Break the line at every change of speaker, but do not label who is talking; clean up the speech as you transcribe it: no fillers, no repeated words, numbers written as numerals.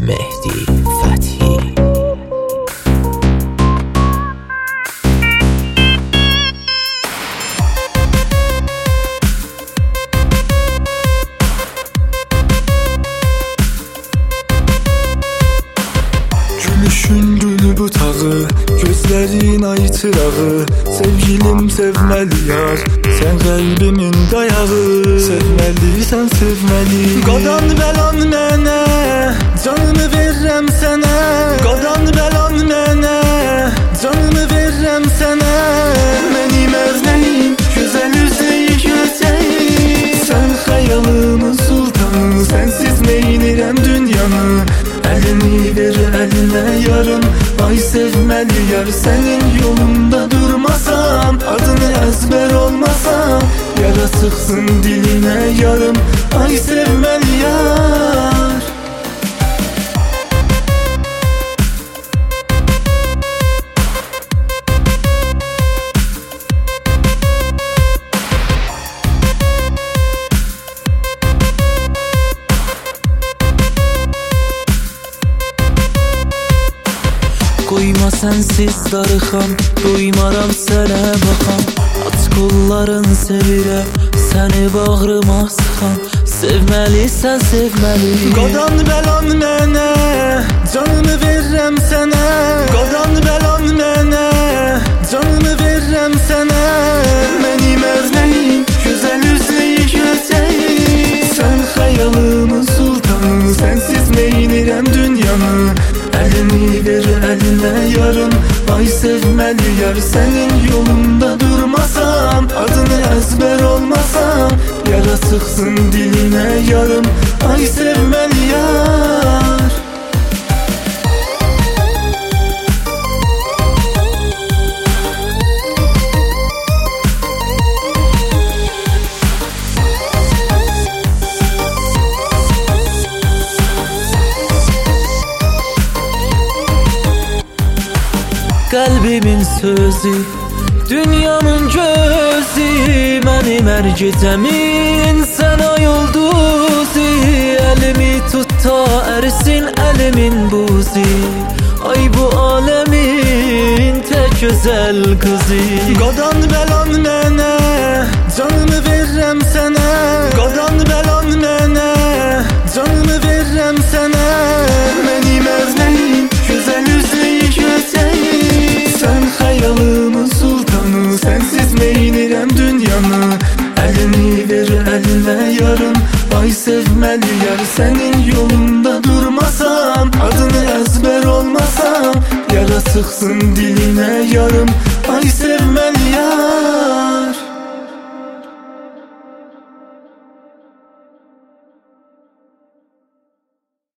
Mehdi Fethi.
Gülüşün gülü butağı, gözlerin ay çırağı. Sevgilim sevmeli yar, sen kalbimin dayağı. Sevmeliysen sevmeli. Qadan bəlan mənə, canımı verirəm sənə. Qadan bəlan mənə, canımı verirəm sənə. Mənim əvnəyim, gözəl üzəyi gözəyi. Sən xəyalımın sultanı, sənsiz neynirəm dünyanı. Elini ver eline yarım, ay sevmeli yar. Senin yolunda durmasam, adını ezber olmasam, yara sıksın diline yarım, ay sevmeli yar.
Qoyma sensiz darıxam, duymaram sənə baxam. Aç qolların sevirəm, səni bağrıma sıxam. Sevməlisən sevməli.
Qadan bəlan mənə, canımı verirəm sənə. Qadan bəlan mənə, canımı verirəm sənə. Mənim əvnəyim, gözəl üzəyi gözəyi. Sən xəyalımın sultanı, sənsiz neynirəm dünyanı. Elini ver eline yarım, ay sevmeli yar. Senin yolunda durmasam, adını ezber olmasam, yara sıksın diline yarım, ay sevmeli yar.
Kalbimin sözü, dünyamın gözü. Mənim hər gecəmin sən ay ulduzu. Elimi tut ta ərsin əlimin buzi. Ay bu alemin tek güzel kızı.
Qadan bəlan mənə, canımı verirəm sənə. Qadan bəlan mənə, canımı verirəm sənə. Mənim əvnəyim, gözəl üzəyi gözəyi. Sən xəyalımın sultanı, sənsiz neynirəm dünyanı. Elini ver eline yarım, ay sevmeli yar. Senin yolunda durmasam, adını ezber olmasam, yara sıksın diline yarım,